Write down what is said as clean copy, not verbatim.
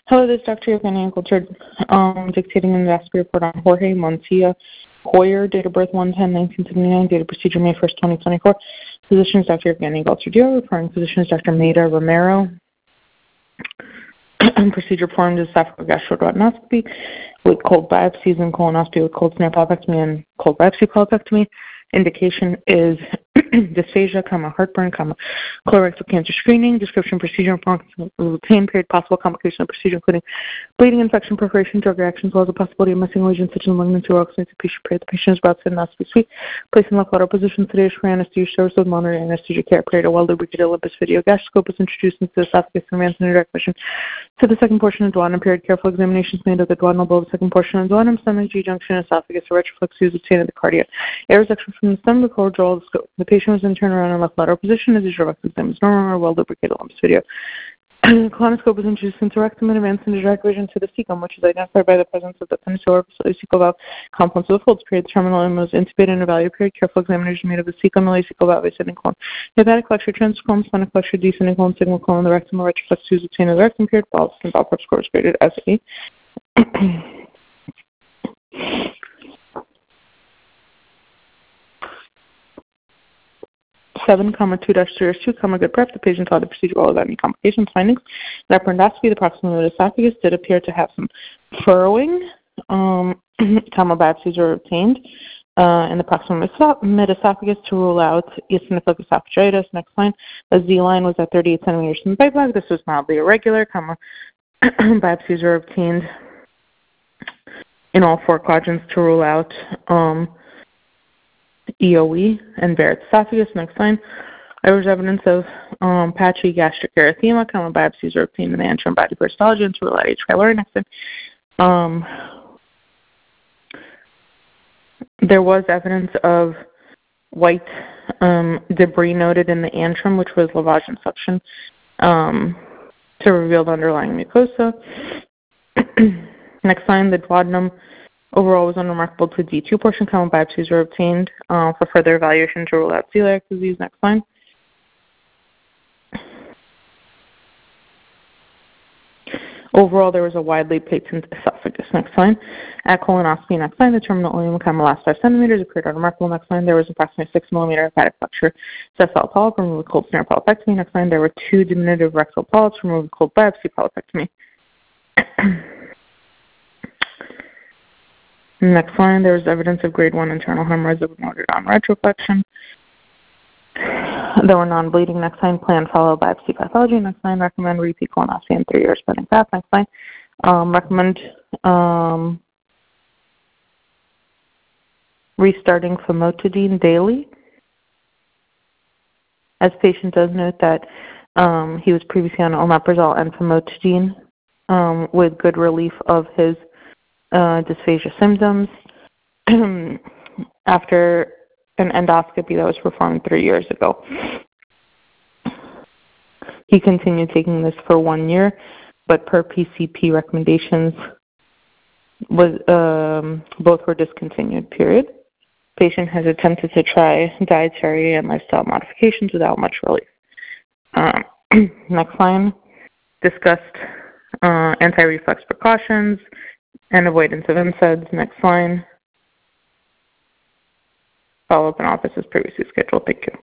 Hello, this is Dr. Evgeny Goldberg, dictating an endoscopy report on Jorge Moncia Hoyer, date of birth 1/10/1979, date of procedure May 1st, 2024. Physician is Dr. Evgeny Goldberg, referring physician is Dr. Maida Romero. Procedure performed is esophagogastroduodenoscopy with cold biopsies and colonoscopy with cold snare polypectomy and cold biopsy polypectomy. Indication is dysphagia, heartburn, colorectal cancer screening. Description, procedure, pain period, possible complication of procedure, including bleeding, infection, perforation, drug reactions, as well as the possibility of missing lesions such as malignancy or oxidative period. The patient is about to endoscopy suite. Placed in left lateral position, sedation for anesthesia service with monitoring anesthesia care. Period. A well-lubricated Olympus video gastroscope was introduced into the esophagus and advanced in direct mission to the second portion of duodenum. Period. Careful examinations made of the duodenal bulb, second portion of duodenum, stomach, G-junction, esophagus, a retroflex used obtained in the cardia. Air section from the stomach before withdrawal of the scope. The patient was then turned around in left lateral position as usual. Rectal exam is normal or well-lubricated Olympus video. Colonoscope is introduced into rectum and advanced into direct vision to the cecum, which is identified by the presence of the peninsular cecal valve complex of the folds. Period. Terminal limb was intubated and evaluated. Period. Careful examination made of the cecum, ileocecal valve, ascending colon. Hepatic flexure, transverse colon, splenic flexure, descending colon, sigmoid colon, the rectum, or retroflex is obtained in the rectum. Period. Bowel and bowel prep score is graded as A. 7,2-3-2, good prep. The patient saw the procedure well without any complications. Findings: in upper endoscopy, the proximal esophagus did appear to have some furrowing. Biopsies were obtained in the proximal mid-esophagus to rule out eosinophilic esophagitis. Next line: the Z line was at 38 centimeters from the bite plug. This was mildly irregular. Biopsies were obtained in all four quadrants to rule out EOE and Barrett's esophagus. Next line: there was evidence of patchy gastric erythema. Biopsies were obtained in the antrum body peristology and to rule out H. pylori. Next line: there was evidence of white debris noted in the antrum, which was lavage and suction to reveal the underlying mucosa. Next line: the duodenum overall was unremarkable to D2 portion. Biopsies were obtained for further evaluation to rule out celiac disease. Next line: overall, there was a widely patent esophagus. Next line: at colonoscopy. Next line: the terminal ileum last 5 centimeters appeared unremarkable. Next line: there was approximately 6 millimeter hepatic flexure sessile polyp removed with cold snare polypectomy. Next line: there were 2 diminutive rectal polyps removed with cold biopsy polypectomy. Next line: there was evidence of grade 1 internal hemorrhoids that were noted on retroflexion. There were non-bleeding. Next line: planned follow biopsy pathology. Next line: recommend repeat colonoscopy in 3 years pending path. Next line: recommend restarting famotidine daily. As patient does note that he was previously on omeprazole and famotidine with good relief of his dysphagia symptoms after an endoscopy that was performed 3 years ago. He continued taking this for 1 year, but per PCP recommendations, both were discontinued. Period. Patient has attempted to try dietary and lifestyle modifications without much relief. Next line: discussed anti-reflux precautions and avoidance of NSAIDs. Next line: follow-up in office as previously scheduled. Thank you.